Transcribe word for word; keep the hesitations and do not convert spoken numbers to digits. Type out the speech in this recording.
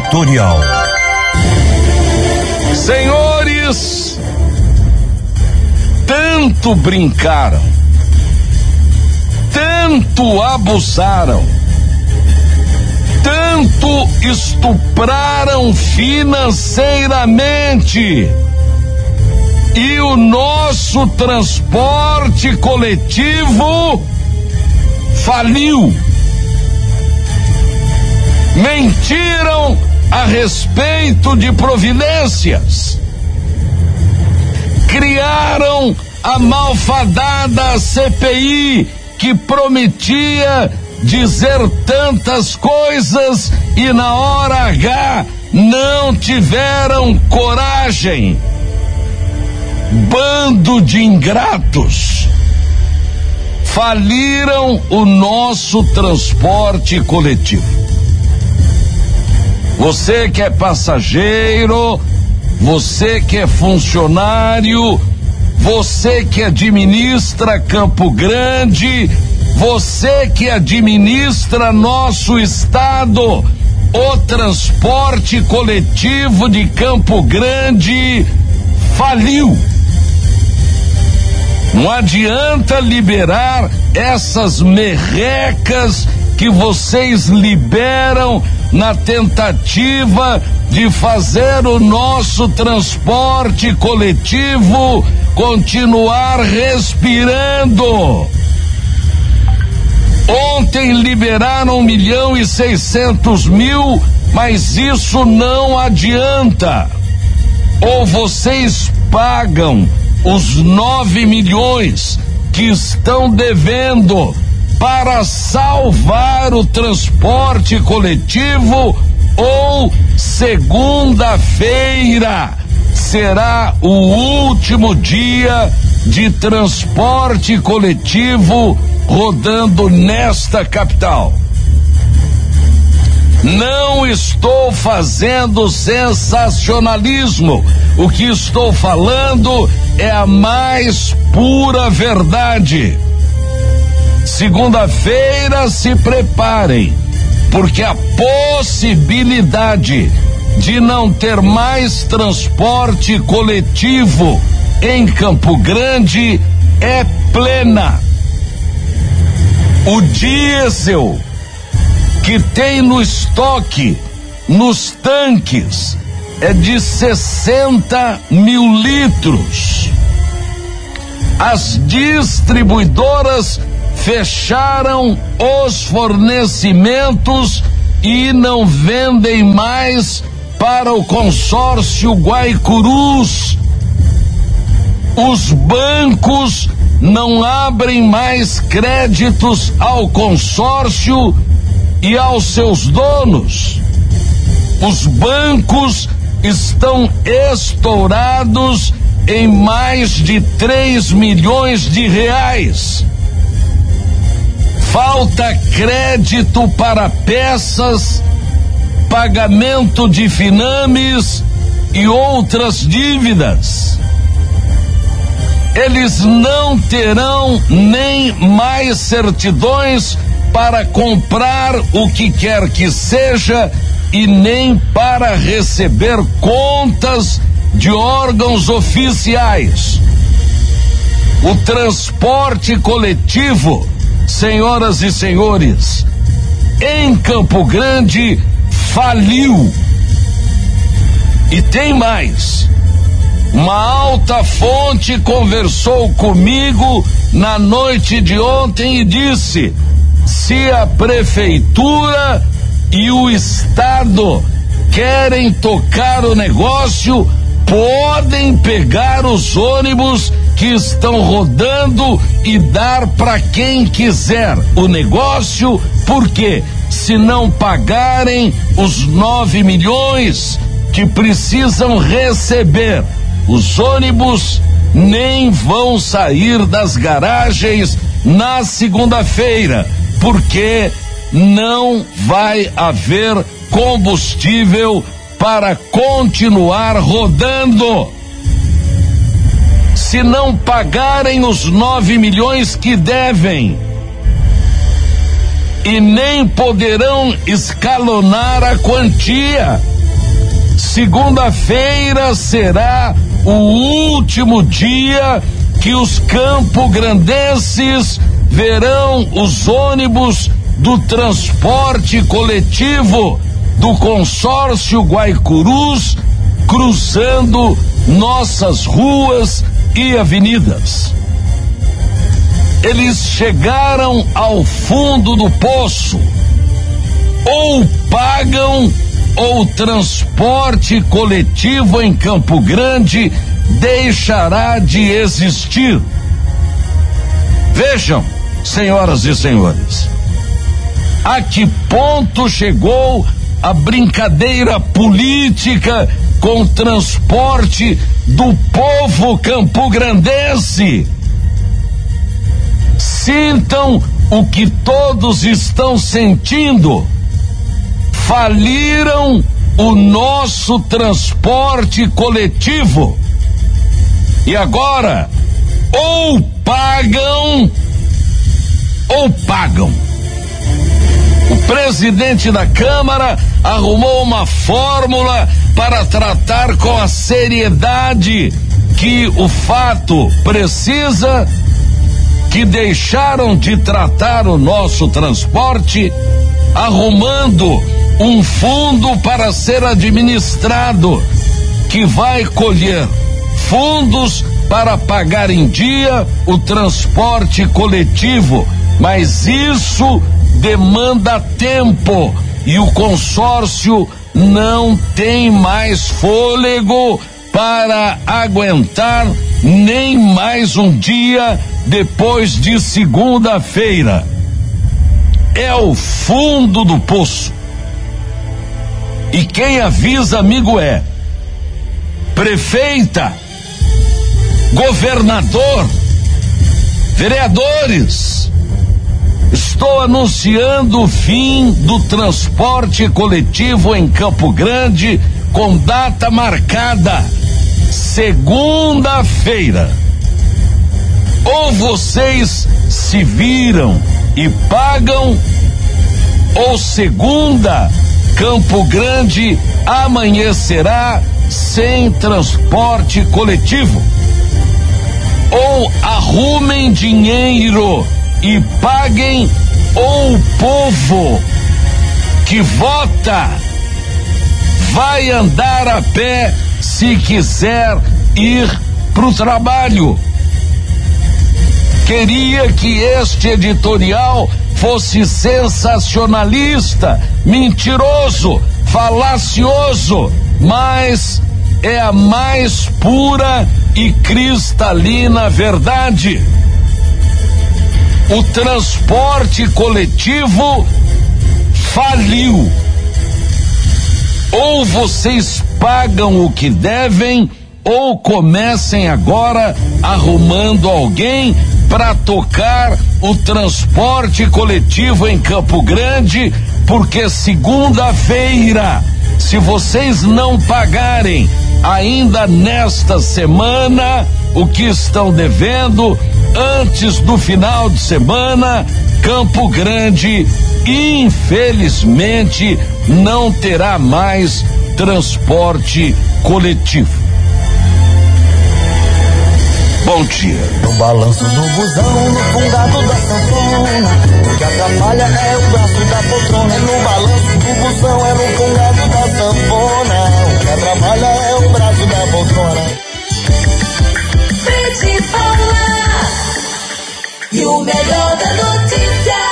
Editorial. Senhores, tanto brincaram, tanto abusaram, tanto estupraram financeiramente, e o nosso transporte coletivo faliu. Mentiram a respeito de providências. Criaram a malfadada C P I que prometia dizer tantas coisas e na hora H não tiveram coragem. Bando de ingratos. Faliram o nosso transporte coletivo. Você que é passageiro, você que é funcionário, você que administra Campo Grande, você que administra nosso estado, o transporte coletivo de Campo Grande faliu. Não adianta liberar essas merrecas que vocês liberam na tentativa de fazer o nosso transporte coletivo continuar respirando. Ontem liberaram um milhão e seiscentos mil, mas isso não adianta. Ou vocês pagam os nove milhões que estão devendo para salvar o transporte coletivo, ou segunda-feira será o último dia de transporte coletivo rodando nesta capital. Não estou fazendo sensacionalismo. O que estou falando é a mais pura verdade. Segunda-feira se preparem, porque a possibilidade de não ter mais transporte coletivo em Campo Grande é plena. O diesel que tem no estoque, nos tanques, é de sessenta mil litros. As distribuidoras fecharam os fornecimentos e não vendem mais para o consórcio Guaicurus. Os bancos não abrem mais créditos ao consórcio e aos seus donos. Os bancos estão estourados em mais de três milhões de reais. Falta crédito para peças, pagamento de finames e outras dívidas. Eles não terão nem mais certidões para comprar o que quer que seja e nem para receber contas de órgãos oficiais. O transporte coletivo, senhoras e senhores, em Campo Grande faliu. E tem mais. Uma alta fonte conversou comigo na noite de ontem e disse: se a prefeitura e o estado querem tocar o negócio, podem pegar os ônibus que estão rodando e dar para quem quiser o negócio, porque se não pagarem os nove milhões que precisam receber, os ônibus nem vão sair das garagens na segunda-feira, porque não vai haver combustível para continuar rodando. Se não pagarem os nove milhões que devem, e nem poderão escalonar a quantia, segunda-feira será o último dia que os campograndenses verão os ônibus do transporte coletivo do consórcio Guaicurus cruzando nossas ruas e avenidas. Eles chegaram ao fundo do poço. Ou pagam, ou o transporte coletivo em Campo Grande deixará de existir. Vejam, senhoras e senhores, a que ponto chegou a brincadeira política com o transporte do povo campograndense. Sintam o que todos estão sentindo. Faliram o nosso transporte coletivo. E agora, ou pagam, ou pagam. O presidente da Câmara arrumou uma fórmula para tratar com a seriedade que o fato precisa, que deixaram de tratar o nosso transporte, arrumando um fundo para ser administrado, que vai colher fundos para pagar em dia o transporte coletivo, mas isso demanda tempo e o consórcio não tem mais fôlego para aguentar nem mais um dia depois de segunda-feira. É o fundo do poço. E quem avisa, amigo, é prefeita, governador, vereadores. Estou anunciando o fim do transporte coletivo em Campo Grande com data marcada, segunda-feira. Ou vocês se viram e pagam, ou segunda, Campo Grande amanhecerá sem transporte coletivo. Ou arrumem dinheiro e paguem, ou o povo que vota vai andar a pé se quiser ir pro trabalho. Queria que este editorial fosse sensacionalista, mentiroso, falacioso, mas é a mais pura e cristalina verdade. O transporte coletivo faliu. Ou vocês pagam o que devem, ou comecem agora arrumando alguém para tocar o transporte coletivo em Campo Grande, porque segunda-feira, se vocês não pagarem ainda nesta semana o que estão devendo, antes do final de semana, Campo Grande, infelizmente, não terá mais transporte coletivo. Bom dia. No balanço do busão, no fungado da sanfona, o que atrapalha é o braço da poltrona. No balanço do busão é no fungado da sanfona, o que atrapalha é o braço da poltrona. Frente Paula e o melhor da notícia.